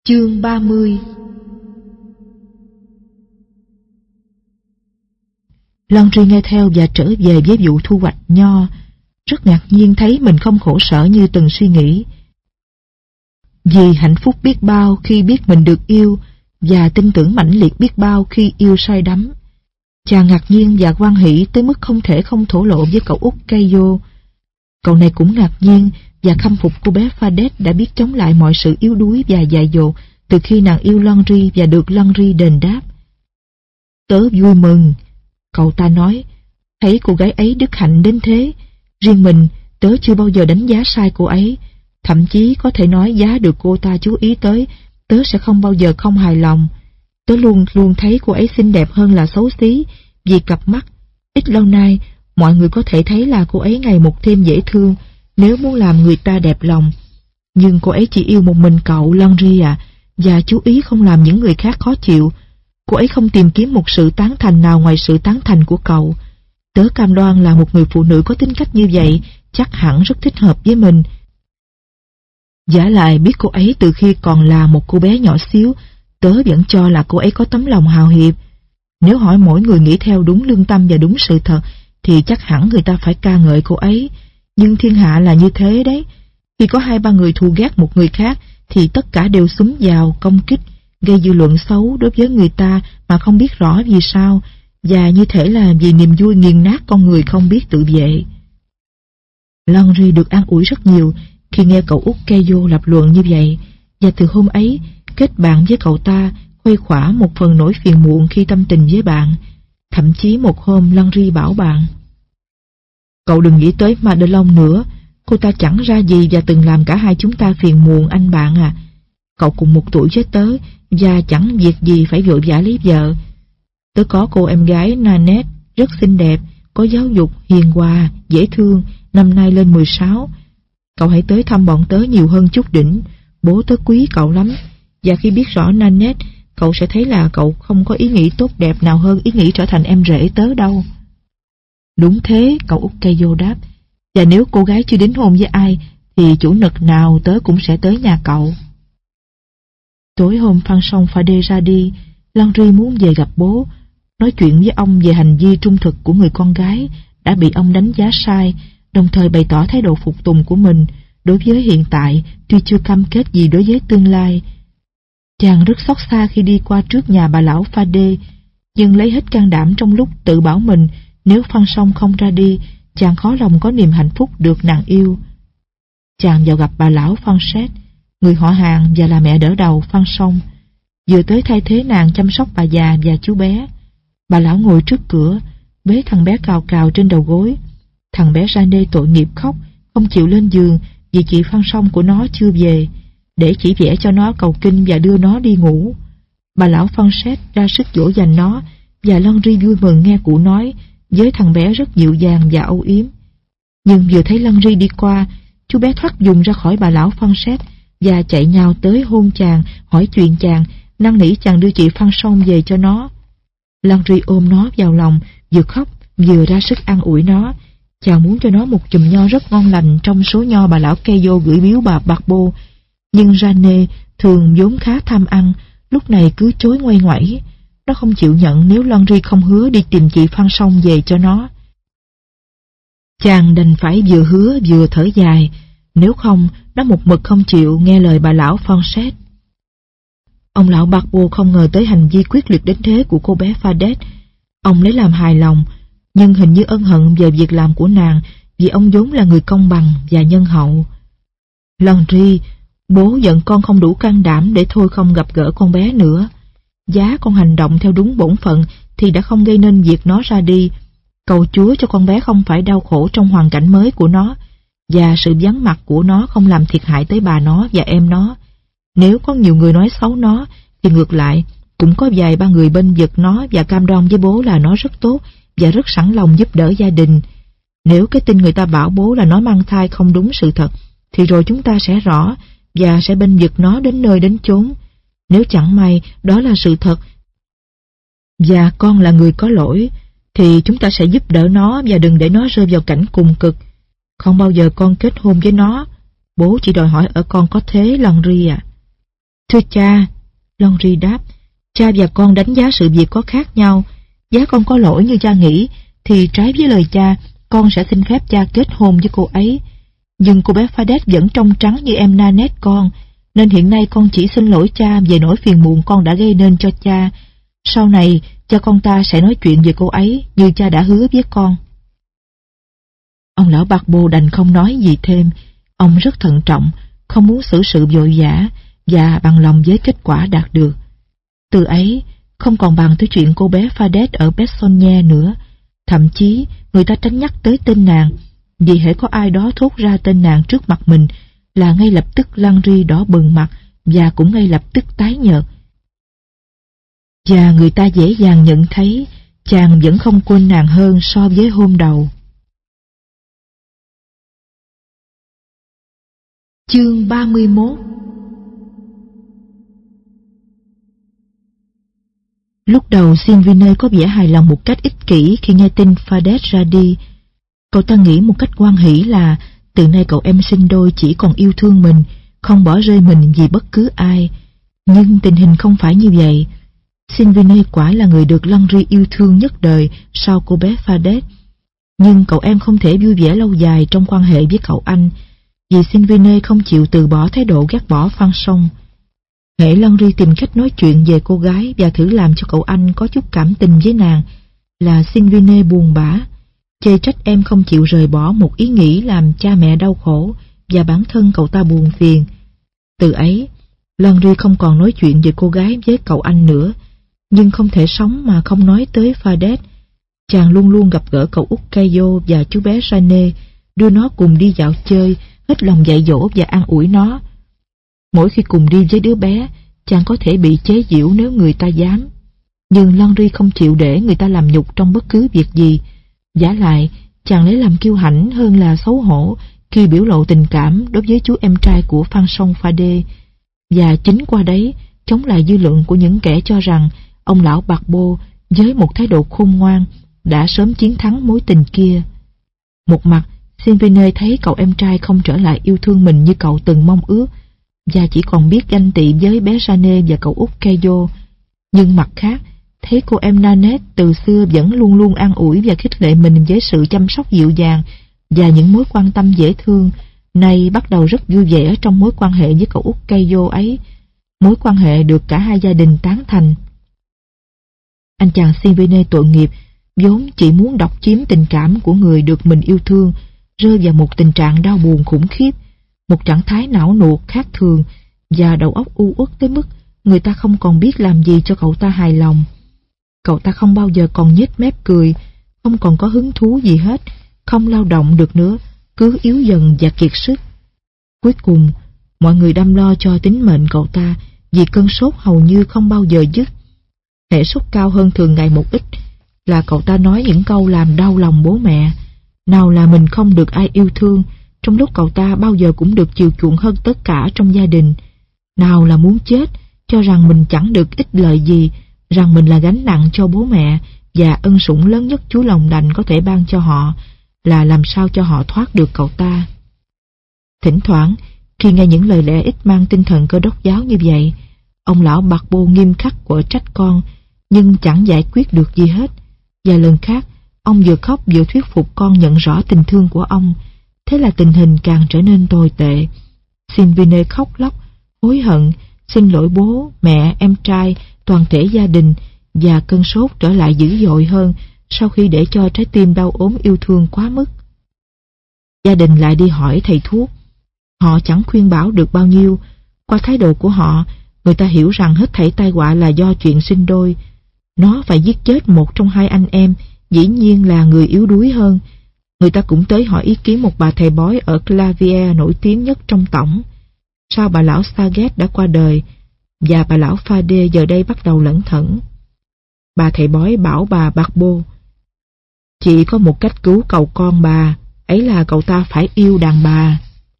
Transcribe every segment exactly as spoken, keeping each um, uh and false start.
Chương ba mươi. Laundry nghe theo và trở về với vụ thu hoạch nho, rất ngạc nhiên thấy mình không khổ sở như từng suy nghĩ. Vì hạnh phúc biết bao khi biết mình được yêu, và tin tưởng mãnh liệt biết bao khi yêu say đắm. Chàng ngạc nhiên và hoan hỷ tới mức không thể không thổ lộ với cậu út Caillou. Cậu này cũng ngạc nhiên và khâm phục cô bé Fadet đã biết chống lại mọi sự yếu đuối và dại dột từ khi nàng yêu Laundry và được Laundry đền đáp. Tớ vui mừng, cậu ta nói, thấy cô gái ấy đức hạnh đến thế. Riêng mình, tớ chưa bao giờ đánh giá sai cô ấy, thậm chí có thể nói giá được cô ta chú ý tới, tớ sẽ không bao giờ không hài lòng. Tớ luôn luôn thấy cô ấy xinh đẹp hơn là xấu xí, vì cặp mắt. Ít lâu nay, mọi người có thể thấy là cô ấy ngày một thêm dễ thương, nếu muốn làm người ta đẹp lòng. Nhưng cô ấy chỉ yêu một mình cậu, Laundry à, và chú ý không làm những người khác khó chịu. Cô ấy không tìm kiếm một sự tán thành nào ngoài sự tán thành của cậu. Tớ cam đoan là một người phụ nữ có tính cách như vậy chắc hẳn rất thích hợp với mình. Giả lại biết cô ấy từ khi còn là một cô bé nhỏ xíu, tớ vẫn cho là cô ấy có tấm lòng hào hiệp. Nếu hỏi mỗi người nghĩ theo đúng lương tâm và đúng sự thật, thì chắc hẳn người ta phải ca ngợi cô ấy. Nhưng thiên hạ là như thế đấy. Khi có hai ba người thù ghét một người khác, thì tất cả đều xúm vào công kích, gây dư luận xấu đối với người ta mà không biết rõ vì sao, và như thể là vì niềm vui nghiền nát con người không biết tự vệ. Laundry được an ủi rất nhiều khi nghe cậu út Caillou lập luận như vậy, và từ hôm ấy kết bạn với cậu ta, khuây khỏa một phần nỗi phiền muộn khi tâm tình với bạn. Thậm chí một hôm Laundry bảo bạn: cậu đừng nghĩ tới Madelon nữa, cô ta chẳng ra gì và từng làm cả hai chúng ta phiền muộn anh bạn à. Cậu cùng một tuổi với tớ và chẳng việc gì phải vội vã lấy vợ. Tớ có cô em gái Nanette rất xinh đẹp, có giáo dục, hiền hòa, dễ thương, năm nay lên mười sáu. Cậu hãy tới thăm bọn tớ nhiều hơn chút đỉnh, bố tớ quý cậu lắm. Và khi biết rõ Nanette, cậu sẽ thấy là cậu không có ý nghĩ tốt đẹp nào hơn ý nghĩ trở thành em rể tớ đâu. Đúng thế, cậu út Caillou đáp. Và nếu cô gái chưa đính hôn với ai, thì chủ nhật nào tớ cũng sẽ tới nhà cậu. Tối hôm Fanchon Fardet ra đi, Laundry muốn về gặp bố, nói chuyện với ông về hành vi trung thực của người con gái đã bị ông đánh giá sai, đồng thời bày tỏ thái độ phục tùng của mình đối với hiện tại, tuy chưa cam kết gì đối với tương lai. Chàng rất xót xa khi đi qua trước nhà bà lão Fardet, nhưng lấy hết can đảm trong lúc tự bảo mình nếu Fanchon không ra đi, chàng khó lòng có niềm hạnh phúc được nàng yêu. Chàng vào gặp bà lão Fanchette, người họ hàng và là mẹ đỡ đầu Fanchon, vừa tới thay thế nàng chăm sóc bà già và chú bé. Bà lão ngồi trước cửa, bế thằng bé cào cào trên đầu gối. Thằng bé Rane tội nghiệp khóc, không chịu lên giường vì chị Fanchon của nó chưa về, để chỉ vẽ cho nó cầu kinh và đưa nó đi ngủ. Bà lão Fanchette ra sức dỗ dành nó, và Laundry vui mừng nghe cụ nói với thằng bé rất dịu dàng và âu yếm. Nhưng vừa thấy Laundry đi qua, chú bé thoát dùng ra khỏi bà lão Fanchette và chạy nhào tới hôn chàng, hỏi chuyện chàng, năn nỉ chàng đưa chị Fanchon về cho nó. Laundry ôm nó vào lòng, vừa khóc vừa ra sức an ủi nó. Chàng muốn cho nó một chùm nho rất ngon lành trong số nho bà lão Caillou gửi biếu bà Barbeau. Nhưng Rane, thường vốn khá tham ăn, lúc này cứ chối ngoay ngoẩy. Nó không chịu nhận nếu Laundry không hứa đi tìm chị Fanchon về cho nó. Chàng đành phải vừa hứa vừa thở dài, nếu không nó một mực không chịu nghe lời bà lão Fanchette. Ông lão Barbeau không ngờ tới hành vi quyết liệt đến thế của cô bé Fadet. Ông lấy làm hài lòng, nhưng hình như ân hận về việc làm của nàng, vì ông vốn là người công bằng và nhân hậu. Laundry, bố giận con không đủ can đảm để thôi không gặp gỡ con bé nữa. Giá con hành động theo đúng bổn phận thì đã không gây nên việc nó ra đi. Cầu Chúa cho con bé không phải đau khổ trong hoàn cảnh mới của nó, và sự vắng mặt của nó không làm thiệt hại tới bà nó và em nó. Nếu có nhiều người nói xấu nó, thì ngược lại, cũng có vài ba người bên vực nó và cam đoan với bố là nó rất tốt và rất sẵn lòng giúp đỡ gia đình. Nếu cái tin người ta bảo bố là nó mang thai không đúng sự thật, thì rồi chúng ta sẽ rõ và sẽ bên vực nó đến nơi đến chốn. Nếu chẳng may đó là sự thật và con là người có lỗi, thì chúng ta sẽ giúp đỡ nó và đừng để nó rơi vào cảnh cùng cực. Không bao giờ con kết hôn với nó. Bố chỉ đòi hỏi ở con có thế, Laundry à. Thưa cha, Laundrie đáp, cha và con đánh giá sự việc có khác nhau. Giá con có lỗi như cha nghĩ, thì trái với lời cha, con sẽ xin phép cha kết hôn với cô ấy. Nhưng cô bé Fadet vẫn trong trắng như em Nanette con, nên hiện nay con chỉ xin lỗi cha về nỗi phiền muộn con đã gây nên cho cha. Sau này, cha con ta sẽ nói chuyện về cô ấy như cha đã hứa với con. Ông lão Barbeau đành không nói gì thêm. Ông rất thận trọng, không muốn xử sự vội vã và bằng lòng với kết quả đạt được. Từ ấy, không còn bàn tới chuyện cô bé Fadet ở Bessogne nữa. Thậm chí, người ta tránh nhắc tới tên nàng, vì hễ có ai đó thốt ra tên nàng trước mặt mình là ngay lập tức Laundrie đỏ bừng mặt và cũng ngay lập tức tái nhợt. Và người ta dễ dàng nhận thấy chàng vẫn không quên nàng hơn so với hôm đầu. Chương ba mươi mốt. Lúc đầu Sylvine có vẻ hài lòng một cách ích kỷ khi nghe tin Fadet ra đi. Cậu ta nghĩ một cách hoan hỉ là từ nay cậu em sinh đôi chỉ còn yêu thương mình, không bỏ rơi mình vì bất cứ ai. Nhưng tình hình không phải như vậy. Sylvine quả là người được Laundrie yêu thương nhất đời sau cô bé Fadet. Nhưng cậu em không thể vui vẻ lâu dài trong quan hệ với cậu anh, vì Sylvine không chịu từ bỏ thái độ ghét bỏ Fanchon. Hễ Laundrie tìm cách nói chuyện về cô gái và thử làm cho cậu anh có chút cảm tình với nàng là Sylvine buồn bã, chê trách em không chịu rời bỏ một ý nghĩ làm cha mẹ đau khổ và bản thân cậu ta buồn phiền. Từ ấy, Laundrie không còn nói chuyện về cô gái với cậu anh nữa, nhưng không thể sống mà không nói tới Fadet. Chàng luôn luôn gặp gỡ cậu út Caillou và chú bé Jeanne, đưa nó cùng đi dạo chơi, hết lòng dạy dỗ và an ủi nó. Mỗi khi cùng đi với đứa bé, chàng có thể bị chế giễu nếu người ta dám. Nhưng Laundrie không chịu để người ta làm nhục trong bất cứ việc gì. Vả lại, chàng lấy làm kiêu hãnh hơn là xấu hổ khi biểu lộ tình cảm đối với chú em trai của Fanchon Fardet. Và chính qua đấy, chống lại dư luận của những kẻ cho rằng ông lão Barbeau với một thái độ khôn ngoan đã sớm chiến thắng mối tình kia. Một mặt, Sylvine thấy cậu em trai không trở lại yêu thương mình như cậu từng mong ước, và chỉ còn biết ganh tị với bé Jeanne và cậu út Caillou. Nhưng mặt khác, thấy cô em Nanette từ xưa vẫn luôn luôn an ủi và khích lệ mình với sự chăm sóc dịu dàng và những mối quan tâm dễ thương, nay bắt đầu rất vui vẻ trong mối quan hệ với cậu út Caillou ấy, mối quan hệ được cả hai gia đình tán thành. Anh chàng Sylvine tội nghiệp, vốn chỉ muốn độc chiếm tình cảm của người được mình yêu thương, rơi vào một tình trạng đau buồn khủng khiếp, một trạng thái não nuột khác thường và đầu óc u uất tới mức người ta không còn biết làm gì cho cậu ta hài lòng. Cậu ta không bao giờ còn nhếch mép cười, không còn có hứng thú gì hết, không lao động được nữa, cứ yếu dần và kiệt sức. Cuối cùng, mọi người đăm lo cho tính mệnh cậu ta vì cơn sốt hầu như không bao giờ dứt. Hễ sốt cao hơn thường ngày một ít là cậu ta nói những câu làm đau lòng bố mẹ. Nào là mình không được ai yêu thương, trong lúc cậu ta bao giờ cũng được chiều chuộng hơn tất cả trong gia đình. Nào là muốn chết, cho rằng mình chẳng được ích lợi gì, rằng mình là gánh nặng cho bố mẹ, và ân sủng lớn nhất Chúa lòng đành có thể ban cho họ là làm sao cho họ thoát được cậu ta. Thỉnh thoảng, khi nghe những lời lẽ ít mang tinh thần Cơ Đốc giáo như vậy, ông lão Barbeau nghiêm khắc quở trách con, nhưng chẳng giải quyết được gì hết. Và lần khác, ông vừa khóc vừa thuyết phục con nhận rõ tình thương của ông. Thế là tình hình càng trở nên tồi tệ. Sylvine khóc lóc, hối hận, xin lỗi bố, mẹ, em trai, toàn thể gia đình, và cơn sốt trở lại dữ dội hơn sau khi để cho trái tim đau ốm yêu thương quá mức. Gia đình lại đi hỏi thầy thuốc. Họ chẳng khuyên bảo được bao nhiêu. Qua thái độ của họ, người ta hiểu rằng hết thảy tai họa là do chuyện sinh đôi. Nó phải giết chết một trong hai anh em, dĩ nhiên là người yếu đuối hơn. Người ta cũng tới hỏi ý kiến một bà thầy bói ở Clavier nổi tiếng nhất trong tổng. Sao bà lão Saget đã qua đời, và bà lão Fardet giờ đây bắt đầu lẩn thẩn. Bà thầy bói bảo bà Barbeau, chỉ có một cách cứu cậu con bà, ấy là cậu ta phải yêu đàn bà.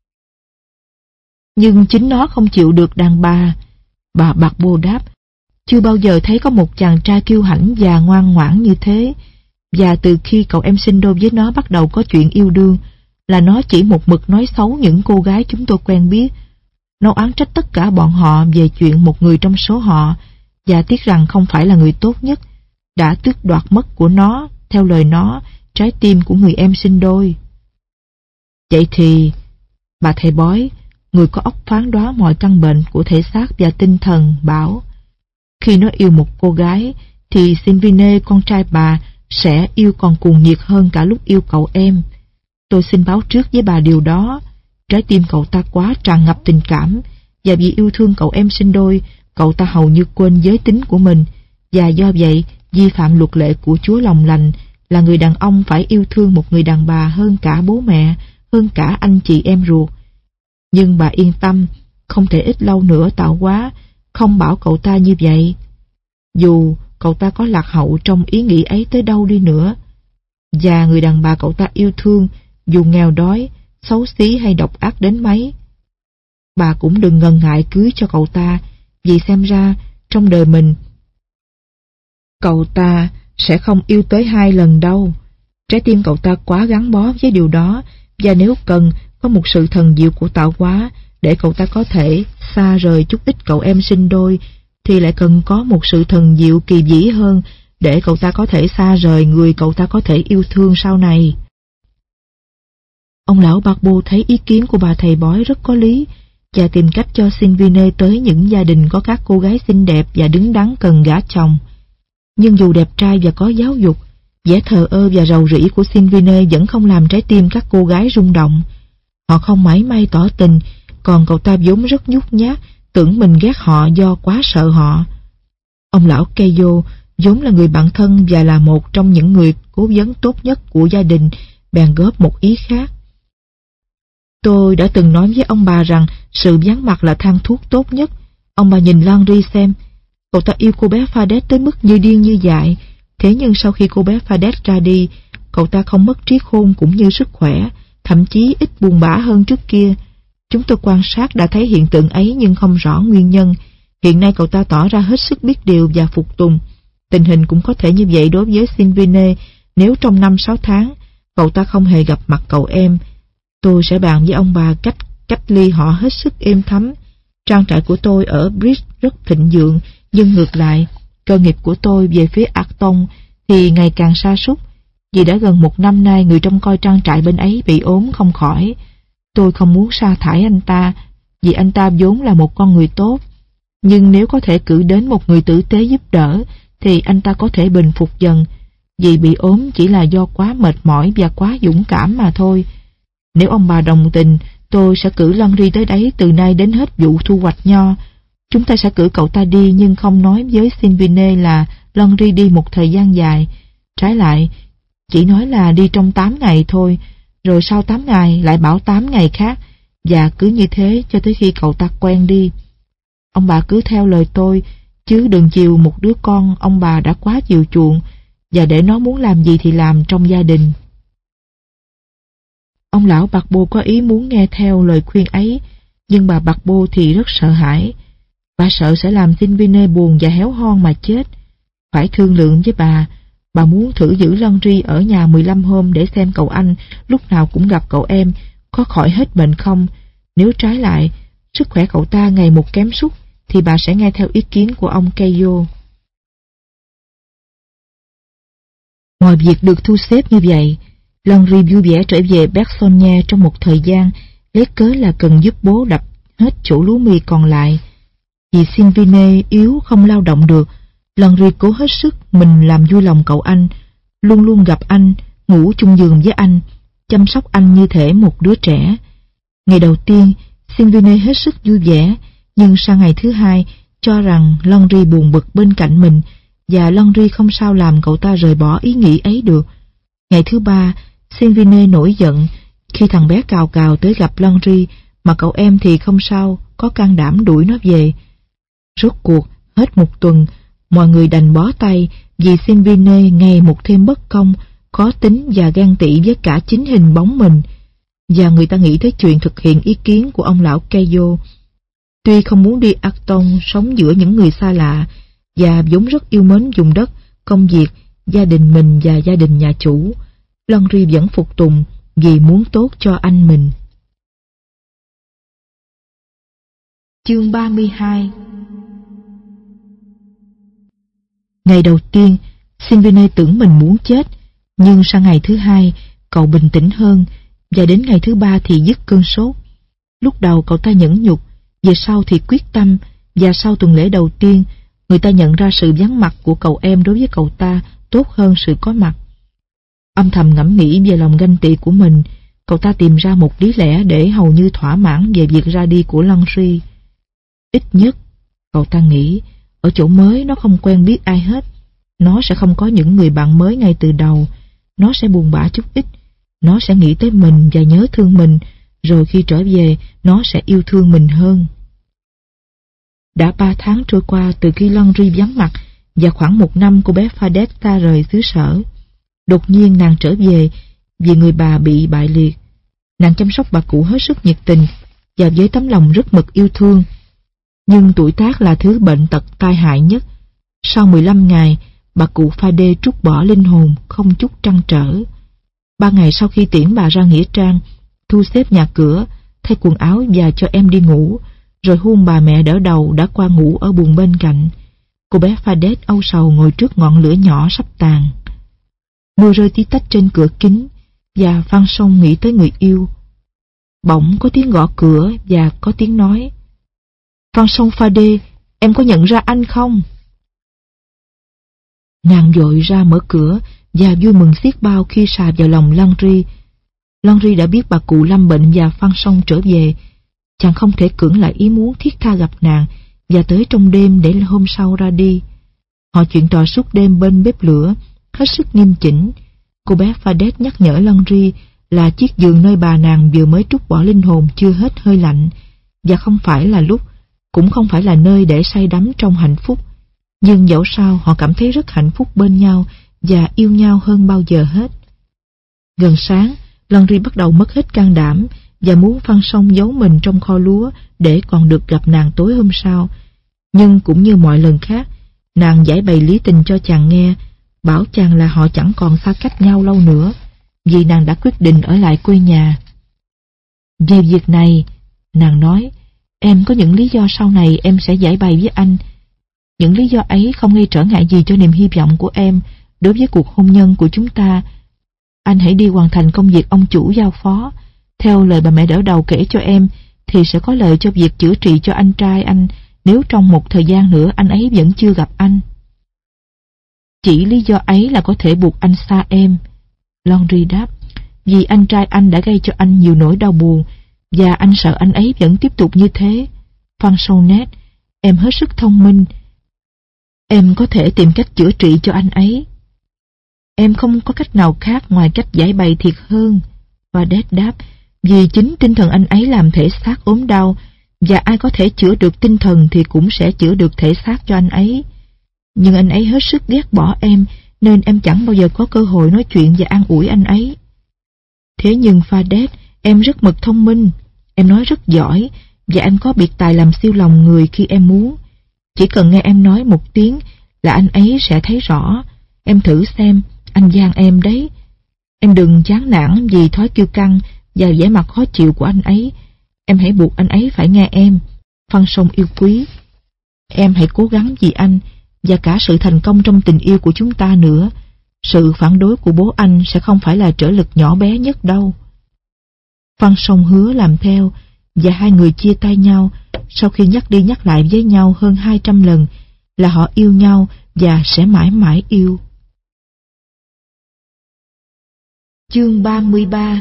Nhưng chính nó không chịu được đàn bà. Bà Barbeau đáp, chưa bao giờ thấy có một chàng trai kiêu hãnh và ngoan ngoãn như thế. Và từ khi cậu em sinh đôi với nó bắt đầu có chuyện yêu đương, là nó chỉ một mực nói xấu những cô gái chúng tôi quen biết. Nó oán trách tất cả bọn họ về chuyện một người trong số họ, và tiếc rằng không phải là người tốt nhất, đã tước đoạt mất của nó, theo lời nó, trái tim của người em sinh đôi. Vậy thì, bà thầy bói, người có óc phán đoán mọi căn bệnh của thể xác và tinh thần, bảo khi nó yêu một cô gái thì Silvine, con trai bà, sẽ yêu còn cuồng nhiệt hơn cả lúc yêu cậu em. Tôi xin báo trước với bà điều đó. Trái tim cậu ta quá tràn ngập tình cảm, và vì yêu thương cậu em sinh đôi, cậu ta hầu như quên giới tính của mình, và do vậy vi phạm luật lệ của Chúa lòng lành là người đàn ông phải yêu thương một người đàn bà hơn cả bố mẹ, hơn cả anh chị em ruột. Nhưng bà yên tâm, không thể ít lâu nữa Tạo Hóa không bảo cậu ta như vậy. Dù cậu ta có lạc hậu trong ý nghĩ ấy tới đâu đi nữa, và người đàn bà cậu ta yêu thương, dù nghèo đói, xấu xí hay độc ác đến mấy, bà cũng đừng ngần ngại cưới cho cậu ta, vì xem ra trong đời mình cậu ta sẽ không yêu tới hai lần đâu. Trái tim cậu ta quá gắn bó với điều đó, và nếu cần có một sự thần diệu của Tạo Hóa để cậu ta có thể xa rời chút ít cậu em sinh đôi, thì lại cần có một sự thần diệu kỳ vĩ hơn để cậu ta có thể xa rời người cậu ta có thể yêu thương sau này. Ông lão Barbo thấy ý kiến của bà thầy bói rất có lý, và tìm cách cho Silvine tới những gia đình có các cô gái xinh đẹp và đứng đắn cần gả chồng. Nhưng dù đẹp trai và có giáo dục, vẻ thờ ơ và rầu rĩ của Silvine vẫn không làm trái tim các cô gái rung động. Họ không mảy may tỏ tình, còn cậu ta vốn rất nhút nhát, tưởng mình ghét họ do quá sợ họ. Ông lão Keio, vốn là người bạn thân và là một trong những người cố vấn tốt nhất của gia đình, bèn góp một ý khác. Tôi đã từng nói với ông bà rằng sự vắng mặt là thang thuốc tốt nhất. Ông bà nhìn Landry xem, cậu ta yêu cô bé Fadet tới mức như điên như dại. Thế nhưng sau khi cô bé Fadet ra đi, cậu ta không mất trí khôn cũng như sức khỏe, thậm chí ít buồn bã hơn trước kia. Chúng tôi quan sát đã thấy hiện tượng ấy nhưng không rõ nguyên nhân. Hiện nay cậu ta tỏ ra hết sức biết điều và phục tùng. Tình hình cũng có thể như vậy đối với Silvine nếu trong năm sáu tháng cậu ta không hề gặp mặt cậu em. Tôi sẽ bàn với ông bà cách cách ly họ hết sức êm thấm. Trang trại của tôi ở Bridge rất thịnh vượng, nhưng ngược lại, cơ nghiệp của tôi về phía Acton thì ngày càng sa sút. Vì đã gần một năm nay người trông coi trang trại bên ấy bị ốm không khỏi. Tôi không muốn sa thải anh ta, vì anh ta vốn là một con người tốt. Nhưng nếu có thể cử đến một người tử tế giúp đỡ, thì anh ta có thể bình phục dần. Vì bị ốm chỉ là do quá mệt mỏi và quá dũng cảm mà thôi. Nếu ông bà đồng tình, tôi sẽ cử Landry tới đấy từ nay đến hết vụ thu hoạch nho. Chúng ta sẽ cử cậu ta đi nhưng không nói với Silvine là Landry đi một thời gian dài. Trái lại, chỉ nói là đi trong tám ngày thôi, rồi sau tám ngày lại bảo tám ngày khác, và cứ như thế cho tới khi cậu ta quen đi. Ông bà cứ theo lời tôi, chứ đừng chiều một đứa con ông bà đã quá chiều chuộng, và để nó muốn làm gì thì làm trong gia đình. Ông lão Barbo có ý muốn nghe theo lời khuyên ấy, nhưng bà Barbo thì rất sợ hãi. Bà sợ sẽ làm Silvine buồn và héo hon mà chết. Phải thương lượng với bà, bà muốn thử giữ Landry ở nhà mười lăm hôm để xem cậu anh lúc nào cũng gặp cậu em có khỏi hết bệnh không. Nếu trái lại, sức khỏe cậu ta ngày một kém sút, thì bà sẽ nghe theo ý kiến của ông Keio. Mọi việc được thu xếp như vậy, Landry vui vẻ trở về Bergsonne trong một thời gian, lấy cớ là cần giúp bố đập hết chỗ lúa mì còn lại. Vì Silvine yếu không lao động được, Landry cố hết sức mình làm vui lòng cậu anh, luôn luôn gặp anh, ngủ chung giường với anh, chăm sóc anh như thể một đứa trẻ. Ngày đầu tiên, Silvine hết sức vui vẻ, nhưng sang ngày thứ hai, cho rằng Landry buồn bực bên cạnh mình, và Landry không sao làm cậu ta rời bỏ ý nghĩ ấy được. Ngày thứ ba, Silvine nổi giận khi thằng bé cào cào tới gặp Landry, mà cậu em thì không sao có can đảm đuổi nó về. Rốt cuộc, hết một tuần, mọi người đành bó tay vì Silvine ngày một thêm bất công, khó tính và ghen tị với cả chính hình bóng mình. Và người ta nghĩ tới chuyện thực hiện ý kiến của ông lão Keio. Tuy không muốn đi Acton sống giữa những người xa lạ, và vốn rất yêu mến vùng đất, công việc, gia đình mình và gia đình nhà chủ, Landry vẫn phục tùng vì muốn tốt cho anh mình. Chương ba mươi hai. Ngày đầu tiên, Sylvine tưởng mình muốn chết, nhưng sang ngày thứ hai, cậu bình tĩnh hơn, và đến ngày thứ ba thì dứt cơn sốt. Lúc đầu cậu ta nhẫn nhục, về sau thì quyết tâm, và sau tuần lễ đầu tiên, người ta nhận ra sự vắng mặt của cậu em đối với cậu ta tốt hơn sự có mặt. Âm thầm ngẫm nghĩ về lòng ganh tị của mình, cậu ta tìm ra một lý lẽ để hầu như thỏa mãn về việc ra đi của Landry. Ít nhất, cậu ta nghĩ, ở chỗ mới nó không quen biết ai hết. Nó sẽ không có những người bạn mới ngay từ đầu. Nó sẽ buồn bã chút ít. Nó sẽ nghĩ tới mình và nhớ thương mình, rồi khi trở về, nó sẽ yêu thương mình hơn. Đã ba tháng trôi qua từ khi Landry vắng mặt, và khoảng một năm cô bé Fadet xa rời xứ sở. Đột nhiên nàng trở về vì người bà bị bại liệt. Nàng chăm sóc bà cụ hết sức nhiệt tình và với tấm lòng rất mực yêu thương. Nhưng tuổi tác là thứ bệnh tật tai hại nhất. Sau mười lăm ngày, bà cụ Fade trút bỏ linh hồn không chút trăn trở. Ba ngày sau khi tiễn bà ra nghĩa trang, thu xếp nhà cửa, thay quần áo và cho em đi ngủ, rồi hôn bà mẹ đỡ đầu đã qua ngủ ở buồng bên cạnh. Cô bé Fadet âu sầu ngồi trước ngọn lửa nhỏ sắp tàn. Mưa rơi tí tách trên cửa kính, và Phan Song nghĩ tới người yêu. Bỗng có tiếng gõ cửa và có tiếng nói: "Phan Song Fade, em có nhận ra anh không?" Nàng vội ra mở cửa và vui mừng xiết bao khi sà vào lòng Landry. Landry đã biết bà cụ lâm bệnh và Phan Song trở về. Chàng không thể cưỡng lại ý muốn thiết tha gặp nàng và tới trong đêm để hôm sau ra đi. Họ chuyện trò suốt đêm bên bếp lửa, hết sức nghiêm chỉnh. Cô bé Fadet nhắc nhở Landry là chiếc giường nơi bà nàng vừa mới trút bỏ linh hồn chưa hết hơi lạnh, và không phải là lúc, cũng không phải là nơi để say đắm trong hạnh phúc. Nhưng dẫu sao họ cảm thấy rất hạnh phúc bên nhau và yêu nhau hơn bao giờ hết. Gần sáng, Landry bắt đầu mất hết can đảm và muốn Phan Song giấu mình trong kho lúa để còn được gặp nàng tối hôm sau. Nhưng cũng như mọi lần khác, nàng giải bày lý tình cho chàng nghe, bảo chàng là họ chẳng còn xa cách nhau lâu nữa, vì nàng đã quyết định ở lại quê nhà. Về việc này, nàng nói, em có những lý do sau này em sẽ giải bày với anh. Những lý do ấy không gây trở ngại gì cho niềm hy vọng của em đối với cuộc hôn nhân của chúng ta. Anh hãy đi hoàn thành công việc ông chủ giao phó. Theo lời bà mẹ đỡ đầu kể cho em, thì sẽ có lợi cho việc chữa trị cho anh trai anh nếu trong một thời gian nữa anh ấy vẫn chưa gặp anh. Chỉ lý do ấy là có thể buộc anh xa em. Landry đáp, vì anh trai anh đã gây cho anh nhiều nỗi đau buồn, và anh sợ anh ấy vẫn tiếp tục như thế. Phan Sonnet, em hết sức thông minh. Em có thể tìm cách chữa trị cho anh ấy. Em không có cách nào khác ngoài cách giải bày thiệt hơn. Và Đét đáp, vì chính tinh thần anh ấy làm thể xác ốm đau, và ai có thể chữa được tinh thần thì cũng sẽ chữa được thể xác cho anh ấy. Nhưng anh ấy hết sức ghét bỏ em, nên em chẳng bao giờ có cơ hội nói chuyện và an ủi anh ấy. Thế nhưng Fadet, em rất mực thông minh, em nói rất giỏi, và em có biệt tài làm siêu lòng người khi em muốn. Chỉ cần nghe em nói một tiếng là anh ấy sẽ thấy rõ. Em thử xem, anh gian em đấy. Em đừng chán nản vì thói kiêu căng và vẻ mặt khó chịu của anh ấy. Em hãy buộc anh ấy phải nghe em. Phan Song yêu quý, em hãy cố gắng vì anh và cả sự thành công trong tình yêu của chúng ta nữa. Sự phản đối của bố anh sẽ không phải là trở lực nhỏ bé nhất đâu. Phan Song hứa làm theo, và hai người chia tay nhau sau khi nhắc đi nhắc lại với nhau hơn hai trăm lần là họ yêu nhau và sẽ mãi mãi yêu. Chương ba mươi ba.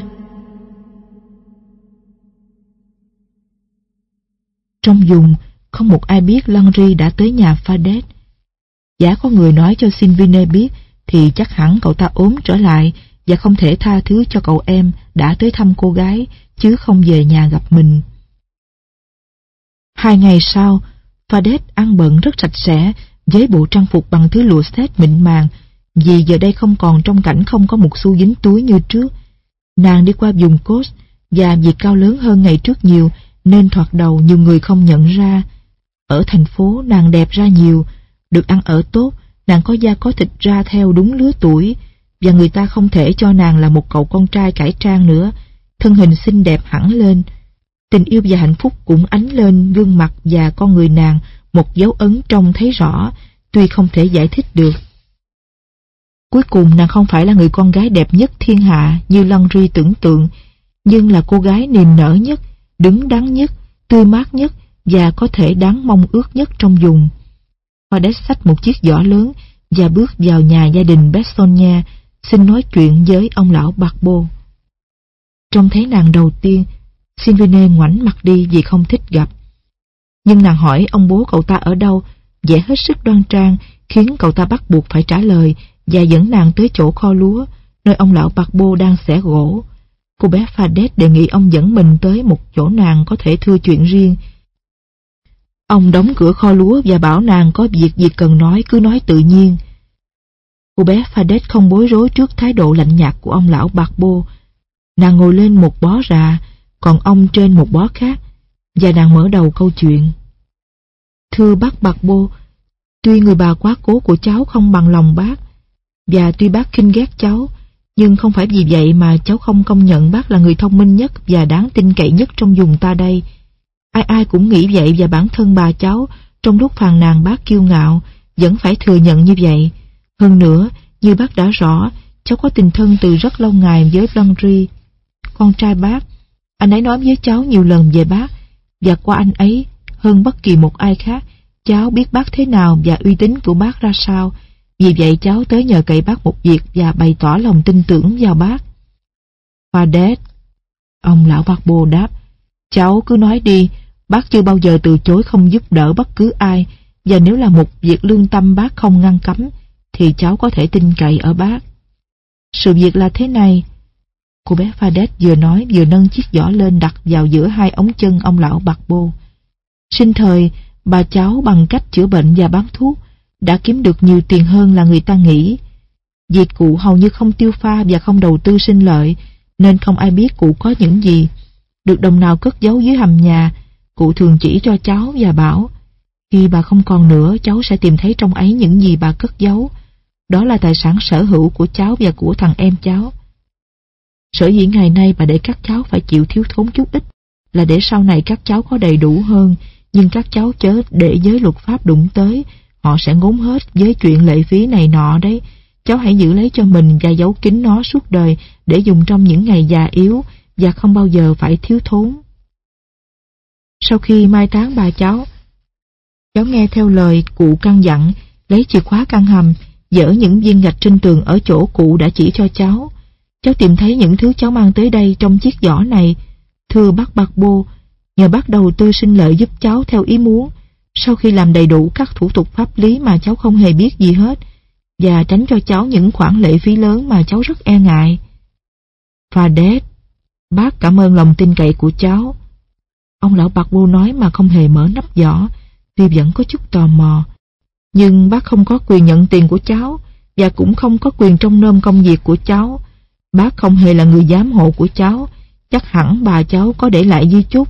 Trong vùng, không một ai biết Landry đã tới nhà Fadet. Giả có người nói cho Sylvine biết, thì chắc hẳn cậu ta ốm trở lại và không thể tha thứ cho cậu em đã tới thăm cô gái, chứ không về nhà gặp mình. Hai ngày sau, Fadet ăn bận rất sạch sẽ, với bộ trang phục bằng thứ lụa sét mịn màng, vì giờ đây không còn trong cảnh không có một xu dính túi như trước. Nàng đi qua vùng Coast, và vì cao lớn hơn ngày trước nhiều, nên thoạt đầu nhiều người không nhận ra. Ở thành phố nàng đẹp ra nhiều, được ăn ở tốt, nàng có da có thịt ra theo đúng lứa tuổi, và người ta không thể cho nàng là một cậu con trai cải trang nữa, thân hình xinh đẹp hẳn lên. Tình yêu và hạnh phúc cũng ánh lên gương mặt và con người nàng một dấu ấn trông thấy rõ, tuy không thể giải thích được. Cuối cùng nàng không phải là người con gái đẹp nhất thiên hạ như Landry tưởng tượng, nhưng là cô gái niềm nở nhất, đứng đắn nhất, tươi mát nhất và có thể đáng mong ước nhất trong vùng. Claudette xách một chiếc giỏ lớn và bước vào nhà gia đình Bessonia, xin nói chuyện với ông lão Barbeau. Trông thấy nàng đầu tiên, Sylvine ngoảnh mặt đi vì không thích gặp. Nhưng nàng hỏi ông bố cậu ta ở đâu, vẻ hết sức đoan trang, khiến cậu ta bắt buộc phải trả lời và dẫn nàng tới chỗ kho lúa, nơi ông lão Barbeau đang xẻ gỗ. Cô bé Fadet đề nghị ông dẫn mình tới một chỗ nàng có thể thưa chuyện riêng. Ông đóng cửa kho lúa và bảo nàng có việc gì cần nói cứ nói tự nhiên. Cô bé Fadet không bối rối trước thái độ lạnh nhạt của ông lão Barbeau. Nàng ngồi lên một bó rạ, còn ông trên một bó khác, và nàng mở đầu câu chuyện. Thưa bác Barbeau, tuy người bà quá cố của cháu không bằng lòng bác, và tuy bác khinh ghét cháu, nhưng không phải vì vậy mà cháu không công nhận bác là người thông minh nhất và đáng tin cậy nhất trong vùng ta đây. Ai ai cũng nghĩ vậy, và bản thân bà cháu trong lúc phàn nàn bác kiêu ngạo vẫn phải thừa nhận như vậy. Hơn nữa, như bác đã rõ, cháu có tình thân từ rất lâu ngày với Landry, con trai bác. Anh ấy nói với cháu nhiều lần về bác, và qua anh ấy, hơn bất kỳ một ai khác, cháu biết bác thế nào và uy tín của bác ra sao. Vì vậy cháu tới nhờ cậy bác một việc và bày tỏ lòng tin tưởng vào bác. Fadet, ông lão Barbeau đáp, cháu cứ nói đi, bác chưa bao giờ từ chối không giúp đỡ bất cứ ai, và nếu là một việc lương tâm bác không ngăn cấm, thì cháu có thể tin cậy ở bác. Sự việc là thế này. Cô bé Fadet vừa nói vừa nâng chiếc giỏ lên đặt vào giữa hai ống chân ông lão Barbeau. Sinh thời, bà cháu bằng cách chữa bệnh và bán thuốc đã kiếm được nhiều tiền hơn là người ta nghĩ. Vì cụ hầu như không tiêu pha và không đầu tư sinh lợi, nên không ai biết cụ có những gì. Được đồng nào cất giấu dưới hầm nhà, cụ thường chỉ cho cháu và bảo, khi bà không còn nữa, cháu sẽ tìm thấy trong ấy những gì bà cất giấu. Đó là tài sản sở hữu của cháu và của thằng em cháu. Sở dĩ ngày nay bà để các cháu phải chịu thiếu thốn chút ít, là để sau này các cháu có đầy đủ hơn, nhưng các cháu chớ để giới luật pháp đụng tới, họ sẽ ngốn hết với chuyện lệ phí này nọ đấy. Cháu hãy giữ lấy cho mình và giấu kín nó suốt đời để dùng trong những ngày già yếu và không bao giờ phải thiếu thốn. Sau khi mai táng bà cháu, cháu nghe theo lời cụ căn dặn, lấy chìa khóa căn hầm, dỡ những viên gạch trên tường ở chỗ cụ đã chỉ cho cháu. Cháu tìm thấy những thứ cháu mang tới đây trong chiếc giỏ này. Thưa bác Barbeau, nhờ bác đầu tư sinh lợi giúp cháu theo ý muốn, sau khi làm đầy đủ các thủ tục pháp lý mà cháu không hề biết gì hết, và tránh cho cháu những khoản lệ phí lớn mà cháu rất e ngại. Fadet, bác cảm ơn lòng tin cậy của cháu. Ông lão Barbeau nói mà không hề mở nắp giỏ, vì vẫn có chút tò mò. Nhưng bác không có quyền nhận tiền của cháu, và cũng không có quyền trông nom công việc của cháu. Bác không hề là người giám hộ của cháu, chắc hẳn bà cháu có để lại di chúc.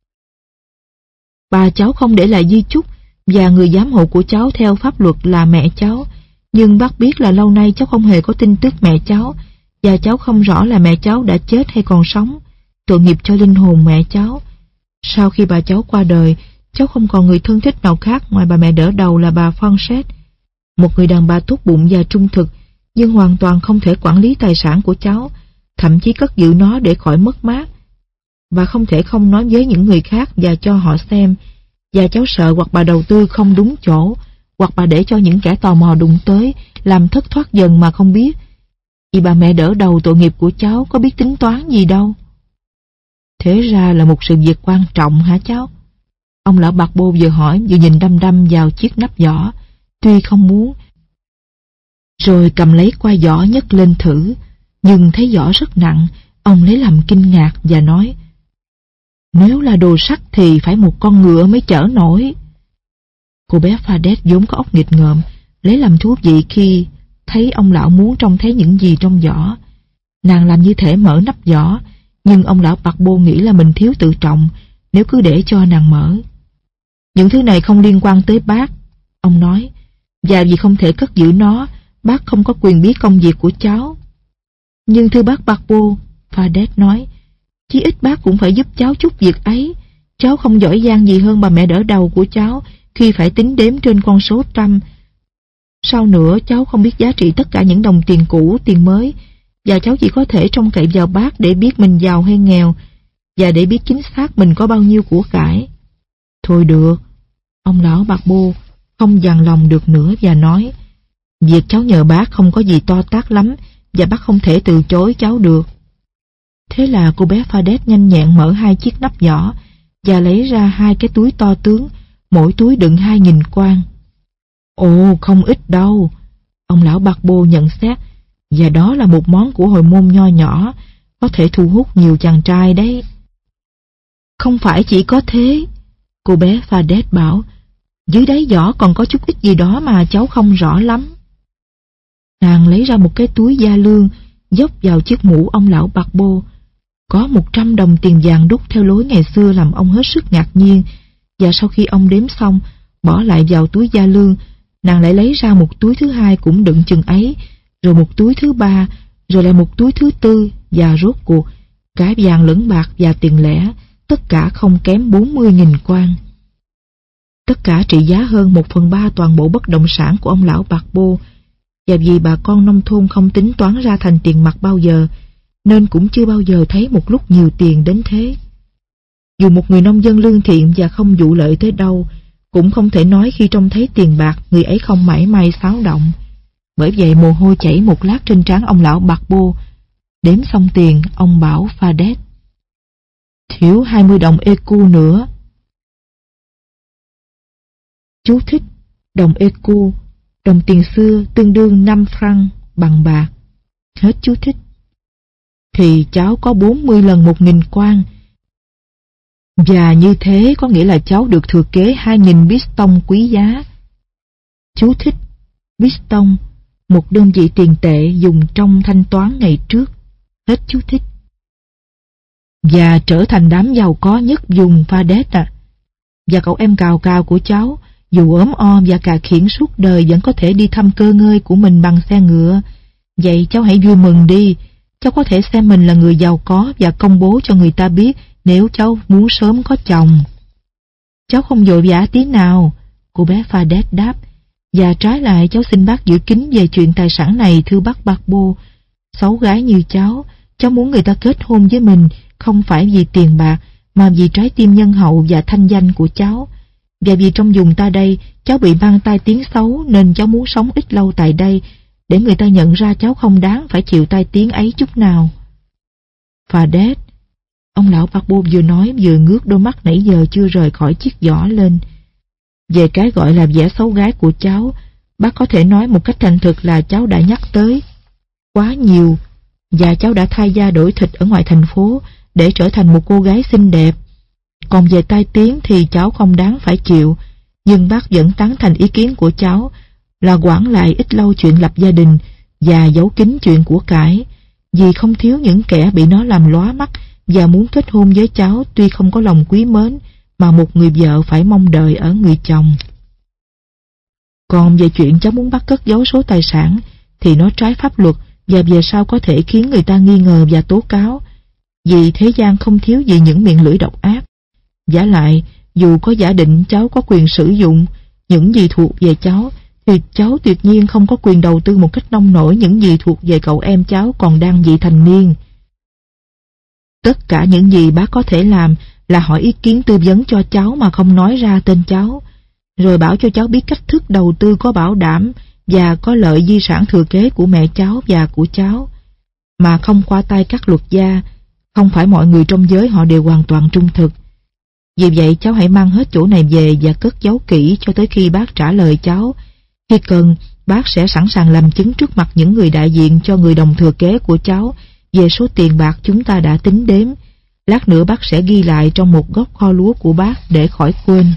Bà cháu không để lại di chúc, và người giám hộ của cháu theo pháp luật là mẹ cháu. Nhưng bác biết là lâu nay cháu không hề có tin tức mẹ cháu, và cháu không rõ là mẹ cháu đã chết hay còn sống. Tội nghiệp cho linh hồn mẹ cháu. Sau khi bà cháu qua đời, cháu không còn người thân thích nào khác ngoài bà mẹ đỡ đầu là bà Frances, một người đàn bà tốt bụng và trung thực, nhưng hoàn toàn không thể quản lý tài sản của cháu, thậm chí cất giữ nó để khỏi mất mát, và không thể không nói với những người khác và cho họ xem. Và cháu sợ hoặc bà đầu tư không đúng chỗ, hoặc bà để cho những kẻ tò mò đụng tới, làm thất thoát dần mà không biết. Vì bà mẹ đỡ đầu tội nghiệp của cháu có biết tính toán gì đâu. Thế ra là một sự việc quan trọng hả cháu? Ông lão Barbeau vừa hỏi vừa nhìn đăm đăm vào chiếc nắp giỏ, tuy không muốn. Rồi cầm lấy qua giỏ nhấc lên thử, nhưng thấy giỏ rất nặng, ông lấy làm kinh ngạc và nói, nếu là đồ sắt thì phải một con ngựa mới chở nổi. Cô bé Fadet vốn có óc nghịch ngợm, lấy làm thú vị khi thấy ông lão muốn trông thấy những gì trong giỏ. Nàng làm như thể mở nắp giỏ, nhưng ông lão Barbeau nghĩ là mình thiếu tự trọng nếu cứ để cho nàng mở. Những thứ này không liên quan tới bác, ông nói, và vì không thể cất giữ nó, bác không có quyền biết công việc của cháu. Nhưng thưa bác Barbeau, Fadet nói, Chí ít bác cũng phải giúp cháu chút việc ấy. Cháu không giỏi giang gì hơn bà mẹ đỡ đầu của cháu khi phải tính đếm trên con số trăm. Sau nữa cháu không biết giá trị tất cả những đồng tiền cũ, tiền mới, và cháu chỉ có thể trông cậy vào bác để biết mình giàu hay nghèo, và để biết chính xác mình có bao nhiêu của cải. Thôi được, ông lão bạc bô không dằn lòng được nữa và nói, việc cháu nhờ bác không có gì to tát lắm, và bác không thể từ chối cháu được. Thế là cô bé Phadet nhanh nhẹn mở hai chiếc nắp giỏ và lấy ra hai cái túi to tướng, mỗi túi đựng hai nghìn quan. Ồ, không ít đâu, ông lão bạc bô nhận xét, và đó là một món của hồi môn nho nhỏ, có thể thu hút nhiều chàng trai đấy. Không phải chỉ có thế, cô bé Phadet bảo, dưới đáy giỏ còn có chút ít gì đó mà cháu không rõ lắm. Nàng lấy ra một cái túi da lương, dốc vào chiếc mũ ông lão bạc bô. Có một trăm đồng tiền vàng đúc theo lối ngày xưa làm ông hết sức ngạc nhiên, và sau khi ông đếm xong, bỏ lại vào túi da lương, nàng lại lấy ra một túi thứ hai cũng đựng chừng ấy, rồi một túi thứ ba, rồi lại một túi thứ tư, và rốt cuộc, cả vàng lẫn bạc và tiền lẻ, tất cả không kém bốn mươi nghìn quan. Tất cả trị giá hơn một phần ba toàn bộ bất động sản của ông lão bạc bô, và vì bà con nông thôn không tính toán ra thành tiền mặt bao giờ, nên cũng chưa bao giờ thấy một lúc nhiều tiền đến thế. Dù một người nông dân lương thiện và không vụ lợi tới đâu, cũng không thể nói khi trông thấy tiền bạc người ấy không mảy may xáo động. Bởi vậy mồ hôi chảy một lát trên trán ông lão bạc bô. Đếm xong tiền, ông bảo Phadet, thiếu hai mươi đồng ecu nữa. Chú thích: đồng ecu, đồng tiền xưa tương đương năm franc bằng bạc. Hết chú thích. Thì cháu có bốn mươi lần một nghìn quan. Và như thế có nghĩa là cháu được thừa kế hai nghìn piston quý giá. Chú thích: piston, một đơn vị tiền tệ dùng trong thanh toán ngày trước. Hết chú thích. Và trở thành đám giàu có nhất vùng Phadet à. Và cậu em cào cào của cháu, dù ốm o và cà khiển suốt đời, vẫn có thể đi thăm cơ ngơi của mình bằng xe ngựa. Vậy cháu hãy vui mừng đi. Cháu có thể xem mình là người giàu có và công bố cho người ta biết nếu cháu muốn sớm có chồng. Cháu không vội vã tí nào, cô bé Phadet đáp. Và trái lại cháu xin bác giữ kín về chuyện tài sản này, thưa bác bạc bô. Xấu gái như cháu, cháu muốn người ta kết hôn với mình không phải vì tiền bạc, mà vì trái tim nhân hậu và thanh danh của cháu. Và vì trong vùng ta đây, cháu bị mang tai tiếng xấu, nên cháu muốn sống ít lâu tại đây, để người ta nhận ra cháu không đáng phải chịu tai tiếng ấy chút nào. Phadet, ông lão bạc bô vừa nói vừa ngước đôi mắt nãy giờ chưa rời khỏi chiếc giỏ lên. Về cái gọi là vẻ xấu gái của cháu, bác có thể nói một cách thành thực là cháu đã nhắc tới quá nhiều, và cháu đã thay da đổi thịt ở ngoài thành phố để trở thành một cô gái xinh đẹp. Còn về tai tiếng thì cháu không đáng phải chịu, nhưng bác vẫn tán thành ý kiến của cháu là quản lại ít lâu chuyện lập gia đình và giấu kín chuyện của cải, vì không thiếu những kẻ bị nó làm lóa mắt và muốn kết hôn với cháu tuy không có lòng quý mến mà một người vợ phải mong đợi ở người chồng. Còn về chuyện cháu muốn bắt cất giấu số tài sản thì nó trái pháp luật và về sau có thể khiến người ta nghi ngờ và tố cáo, vì thế gian không thiếu gì những miệng lưỡi độc ác. Vả lại, dù có giả định cháu có quyền sử dụng những gì thuộc về cháu, thì cháu tuyệt nhiên không có quyền đầu tư một cách nông nổi những gì thuộc về cậu em cháu còn đang vị thành niên. Tất cả những gì bác có thể làm là hỏi ý kiến tư vấn cho cháu mà không nói ra tên cháu, rồi bảo cho cháu biết cách thức đầu tư có bảo đảm và có lợi di sản thừa kế của mẹ cháu và của cháu, mà không qua tay các luật gia. Không phải mọi người trong giới họ đều hoàn toàn trung thực. Vì vậy cháu hãy mang hết chỗ này về và cất giấu kỹ cho tới khi bác trả lời cháu. Khi cần, bác sẽ sẵn sàng làm chứng trước mặt những người đại diện cho người đồng thừa kế của cháu về số tiền bạc chúng ta đã tính đếm. Lát nữa bác sẽ ghi lại trong một góc kho lúa của bác để khỏi quên.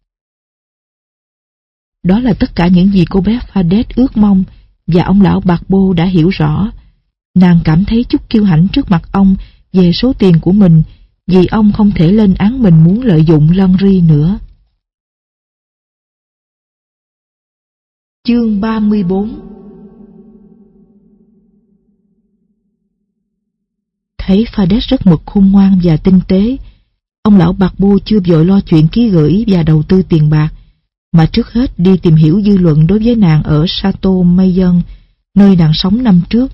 Đó là tất cả những gì cô bé Phadet ước mong, và ông lão bạc bô đã hiểu rõ. Nàng cảm thấy chút kiêu hãnh trước mặt ông về số tiền của mình, vì ông không thể lên án mình muốn lợi dụng Landry nữa. Chương ba mươi bốn. thấy Fadet rất mực khôn ngoan và tinh tế. Ông lão bạc bô chưa vội lo chuyện ký gửi và đầu tư tiền bạc, mà trước hết đi tìm hiểu dư luận đối với nàng ở Chateau Mayon, nơi nàng sống năm trước.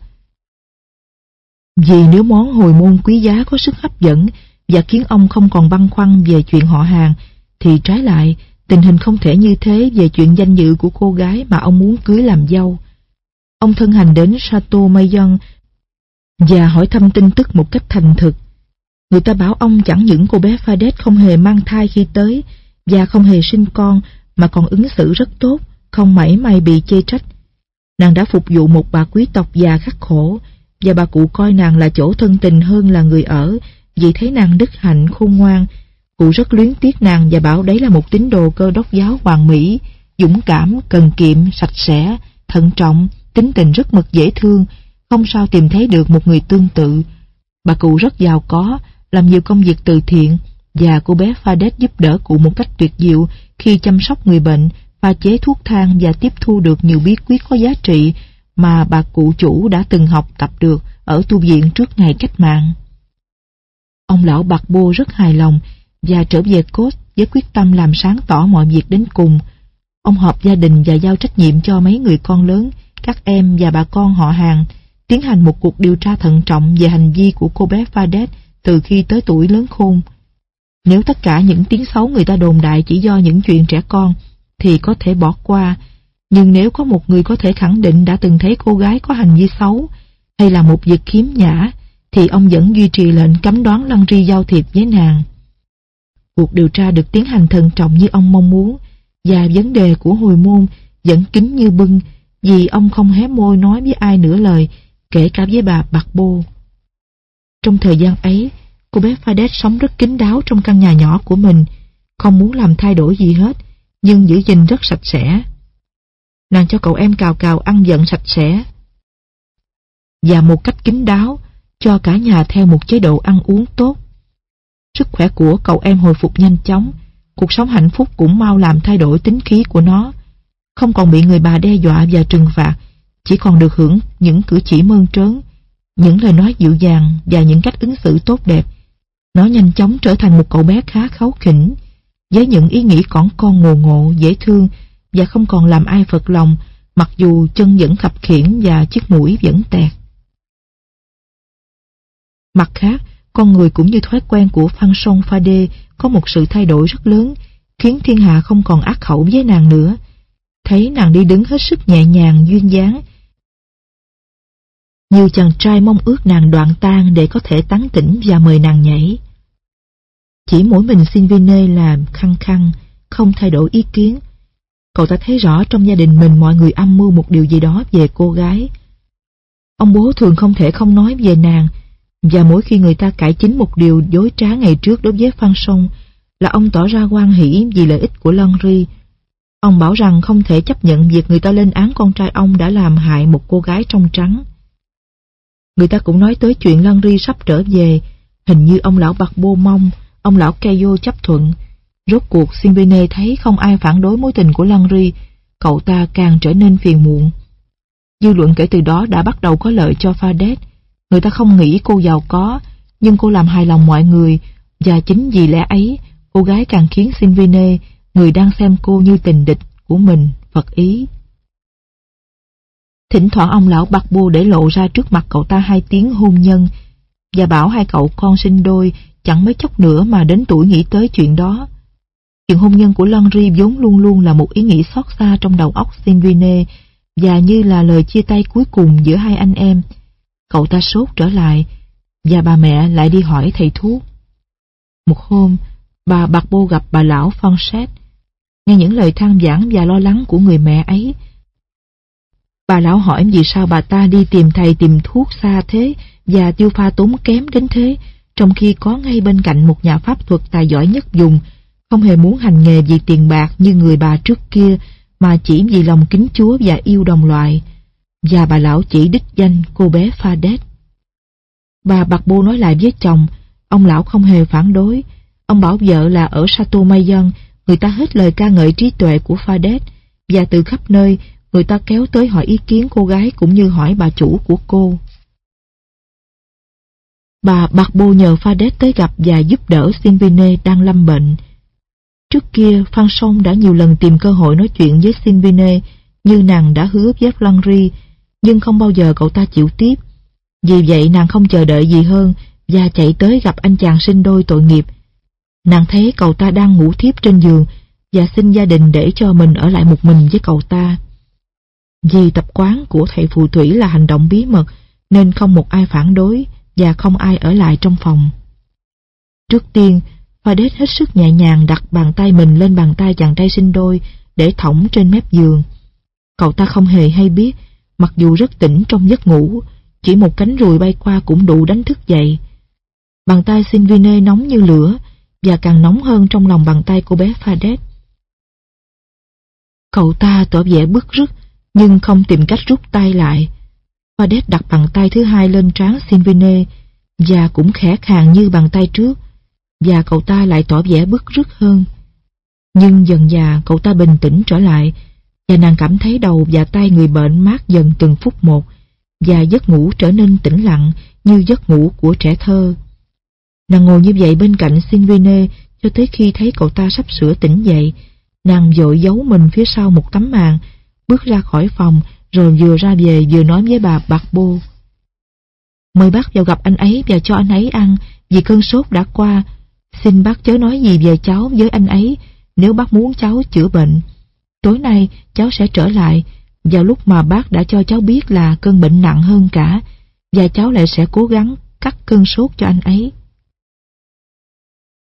Vì nếu món hồi môn quý giá có sức hấp dẫn và khiến ông không còn băn khoăn về chuyện họ hàng, thì trái lại, tình hình không thể như thế về chuyện danh dự của cô gái mà ông muốn cưới làm dâu. Ông thân hành đến Chateau Mayon và hỏi thăm tin tức một cách thành thực. Người ta bảo ông chẳng những cô bé Fadet không hề mang thai khi tới và không hề sinh con, mà còn ứng xử rất tốt, không mảy may bị chê trách. Nàng đã phục vụ một bà quý tộc già khắc khổ, và bà cụ coi nàng là chỗ thân tình hơn là người ở, vì thấy nàng đức hạnh khôn ngoan. Cụ rất luyến tiếc nàng và bảo đấy là một tín đồ Cơ Đốc giáo hoàn mỹ, dũng cảm, cần kiệm, sạch sẽ, thận trọng, tính tình rất mực dễ thương, không sao tìm thấy được một người tương tự. Bà cụ rất giàu có, làm nhiều công việc từ thiện, và cô bé Fadet giúp đỡ cụ một cách tuyệt diệu khi chăm sóc người bệnh, pha chế thuốc thang và tiếp thu được nhiều bí quyết có giá trị mà bà cụ chủ đã từng học tập được ở tu viện trước ngày cách mạng. Ông lão bạc bô rất hài lòng và trở về Cốt với quyết tâm làm sáng tỏ mọi việc đến cùng. Ông họp gia đình và giao trách nhiệm cho mấy người con lớn, các em và bà con họ hàng, tiến hành một cuộc điều tra thận trọng về hành vi của cô bé Fadet từ khi tới tuổi lớn khôn. Nếu tất cả những tiếng xấu người ta đồn đại chỉ do những chuyện trẻ con, thì có thể bỏ qua. Nhưng nếu có một người có thể khẳng định đã từng thấy cô gái có hành vi xấu, hay là một việc khiếm nhã, thì ông vẫn duy trì lệnh cấm đoán Lăng Ri giao thiệp với nàng. Cuộc điều tra được tiến hành thận trọng như ông mong muốn, và vấn đề của hồi môn vẫn kín như bưng, vì ông không hé môi nói với ai nửa lời, kể cả với bà bạc bô. Trong thời gian ấy, cô bé Fadet sống rất kín đáo trong căn nhà nhỏ của mình, không muốn làm thay đổi gì hết, nhưng giữ gìn rất sạch sẽ. Nàng cho cậu em Cào Cào ăn dần sạch sẽ, và một cách kín đáo, cho cả nhà theo một chế độ ăn uống tốt. Sức khỏe của cậu em hồi phục nhanh chóng, cuộc sống hạnh phúc cũng mau làm thay đổi tính khí của nó, không còn bị người bà đe dọa và trừng phạt, chỉ còn được hưởng những cử chỉ mơn trớn, những lời nói dịu dàng và những cách ứng xử tốt đẹp. Nó nhanh chóng trở thành một cậu bé khá kháu khỉnh, với những ý nghĩ cỏn con ngồ ngộ, dễ thương, và không còn làm ai phật lòng, mặc dù chân vẫn khập khiễng và chiếc mũi vẫn tẹt. Mặt khác, con người cũng như thói quen của Fanchon Fardet có một sự thay đổi rất lớn, khiến thiên hạ không còn ác khẩu với nàng nữa. Thấy nàng đi đứng hết sức nhẹ nhàng, duyên dáng, nhiều chàng trai mong ước nàng đoạn tan để có thể tán tỉnh và mời nàng nhảy. Chỉ mỗi mình Sylvine là khăng khăng, không thay đổi ý kiến. Cậu ta thấy rõ trong gia đình mình mọi người âm mưu một điều gì đó về cô gái. Ông bố thường không thể không nói về nàng, và mỗi khi người ta cải chính một điều dối trá ngày trước đối với Fanchon, là ông tỏ ra hoan hỉ vì lợi ích của Lăng Ri. Ông bảo rằng không thể chấp nhận việc người ta lên án con trai ông đã làm hại một cô gái trong trắng. Người ta cũng nói tới chuyện Lăng Ri sắp trở về, hình như ông lão bạc bô mong, ông lão Keio chấp thuận. Rốt cuộc Sylvine thấy không ai phản đối mối tình của Lăng Ri, cậu ta càng trở nên phiền muộn. Dư luận kể từ đó đã bắt đầu có lợi cho Fadet. Người ta không nghĩ cô giàu có, nhưng cô làm hài lòng mọi người, và chính vì lẽ ấy, cô gái càng khiến Sylvine, người đang xem cô như tình địch của mình, phật ý. Thỉnh thoảng ông lão bạc bô để lộ ra trước mặt cậu ta hai tiếng hôn nhân, và bảo hai cậu con sinh đôi chẳng mấy chốc nữa mà đến tuổi nghĩ tới chuyện đó. Chuyện hôn nhân của Lăng Ri vốn luôn luôn là một ý nghĩ xót xa trong đầu óc Sylvine, và như là lời chia tay cuối cùng giữa hai anh em. Cậu ta sốt trở lại, và bà mẹ lại đi hỏi thầy thuốc. Một hôm, bà bạc bô gặp bà lão Fonchet. Nghe những lời than vãn và lo lắng của người mẹ ấy, bà lão hỏi vì sao bà ta đi tìm thầy tìm thuốc xa thế và tiêu pha tốn kém đến thế, trong khi có ngay bên cạnh một nhà pháp thuật tài giỏi nhất vùng, không hề muốn hành nghề vì tiền bạc như người bà trước kia, mà chỉ vì lòng kính Chúa và yêu đồng loại. Và bà lão chỉ đích danh cô bé Fadet. Bà bạc bô nói lại với chồng, ông lão không hề phản đối. Ông bảo vợ là ở Chateau Mayon, người ta hết lời ca ngợi trí tuệ của Fadet, và từ khắp nơi người ta kéo tới hỏi ý kiến cô gái cũng như hỏi bà chủ của cô. bà Barbeau nhờ Fadet tới gặp và giúp đỡ Sylvine đang lâm bệnh. Trước kia, Fanchon đã nhiều lần tìm cơ hội nói chuyện với Sylvine như nàng đã hứa với Flandry, nhưng không bao giờ cậu ta chịu tiếp. Vì vậy nàng không chờ đợi gì hơn và chạy tới gặp anh chàng sinh đôi tội nghiệp. Nàng thấy cậu ta đang ngủ thiếp trên giường và xin gia đình để cho mình ở lại một mình với cậu ta. Vì tập quán của thầy phù thủy là hành động bí mật nên không một ai phản đối và không ai ở lại trong phòng. Trước tiên, Fadet hết sức nhẹ nhàng đặt bàn tay mình lên bàn tay chàng trai sinh đôi để thõng trên mép giường. Cậu ta không hề hay biết, mặc dù rất tỉnh trong giấc ngủ, chỉ một cánh ruồi bay qua cũng đủ đánh thức dậy. Bàn tay Sylvine nóng như lửa và càng nóng hơn trong lòng bàn tay cô bé Fadet. Cậu ta tỏ vẻ bứt rứt nhưng không tìm cách rút tay lại. Fadet đặt bàn tay thứ hai lên trán Sylvine và cũng khẽ khàng như bàn tay trước, và cậu ta lại tỏ vẻ bứt rứt hơn. Nhưng dần dà cậu ta bình tĩnh trở lại và nàng cảm thấy đầu và tay người bệnh mát dần từng phút một, và giấc ngủ trở nên tĩnh lặng như giấc ngủ của trẻ thơ. Nàng ngồi như vậy bên cạnh Sylvine cho tới khi thấy cậu ta sắp sửa tỉnh dậy. Nàng vội giấu mình phía sau một tấm màn, bước ra khỏi phòng rồi vừa ra về vừa nói với bà Barbeau: "Mời bác vào gặp anh ấy và cho anh ấy ăn, vì cơn sốt đã qua. Xin bác chớ nói gì về cháu với anh ấy nếu bác muốn cháu chữa bệnh. Tối nay cháu sẽ trở lại vào lúc mà bác đã cho cháu biết là cơn bệnh nặng hơn cả, và cháu lại sẽ cố gắng cắt cơn sốt cho anh ấy."